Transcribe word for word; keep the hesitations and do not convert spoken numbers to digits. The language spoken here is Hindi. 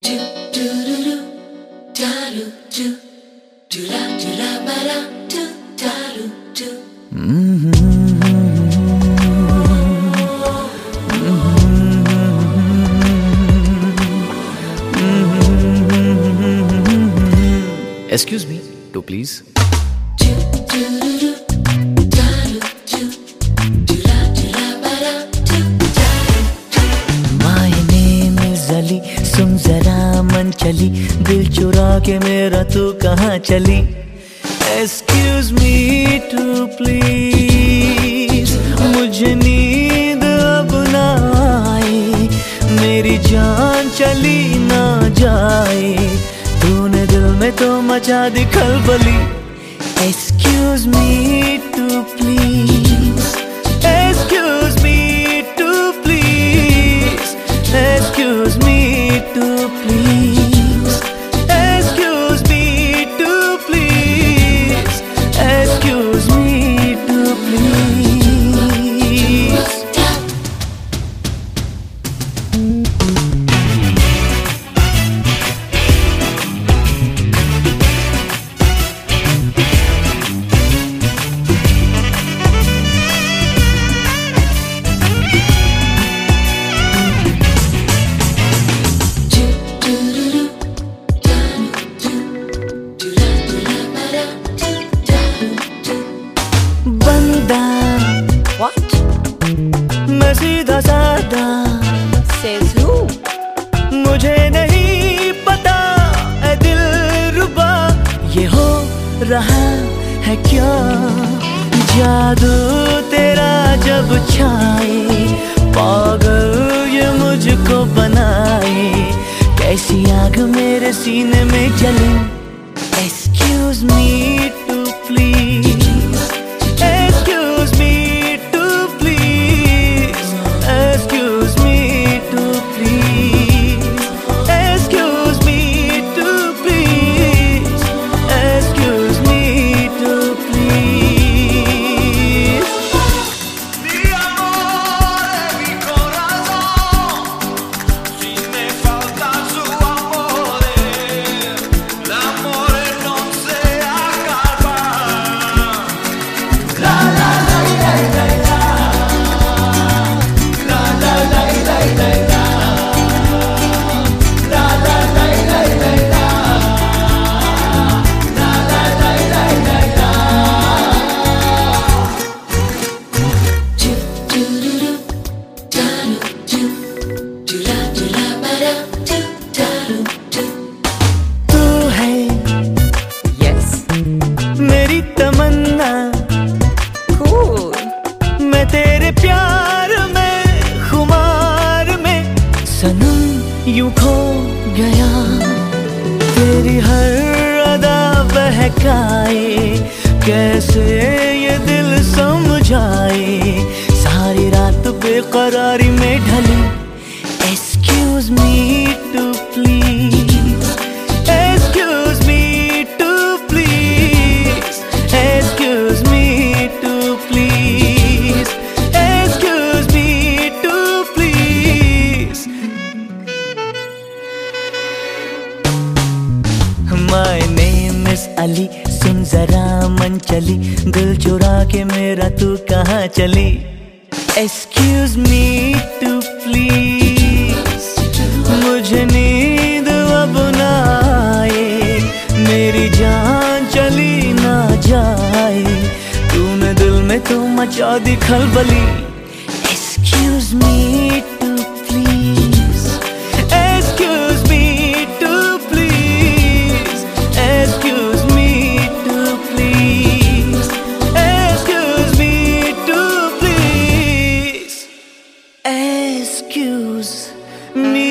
Excuse me, to please. My name is Ali, सुन जरा मन चली, दिल चुरा के मेरा तू कहाँ चली? Excuse me to please, मुझे नींद अब ना आए, मेरी जान चली ना जाए, तूने दिल में तो मचा दी खलबली. Excuse me to please, excuse me to please, excuse me to please, excuse me to please, excuse me to please. What? मैं सीधा साधा Says who? मुझे नहीं पता ऐ दिलरुबा ये हो रहा है क्या? जादू तेरा जब छाए, पागल ये मुझको बनाए, कैसी आग मेरे सीने में जले. Excuse me to please, excuse me to please, excuse me to please, excuse me to please, excuse me to please. Mi amore, mi corazón, si me falta su amore, l'amore non se acaba. La la la la la la, la la la la la la, la la la la la la, la la la la la la. तू है Yes. मेरी तमन्ना, Cool. मैं तेरे प्यार में खुमार में सनम यूं खो गया, तेरी हर अदा बहकाए, कैसे ये दिल समझाए, सारी रात बेकरारी में ढली. Excuse me to please, excuse me to please, excuse me to please, excuse me to please. My name is Ali, सुन जरा मन चली, दिल चुरा के मेरा तू कहाँ चली? Excuse me to please, मुझे नींद अब ना आए, मेरी जान चली ना जाए, तूने दिल में तो मचा दी खलबली. Excuse me to please, excuse me to please, excuse me to please, excuse me to please, excuse me.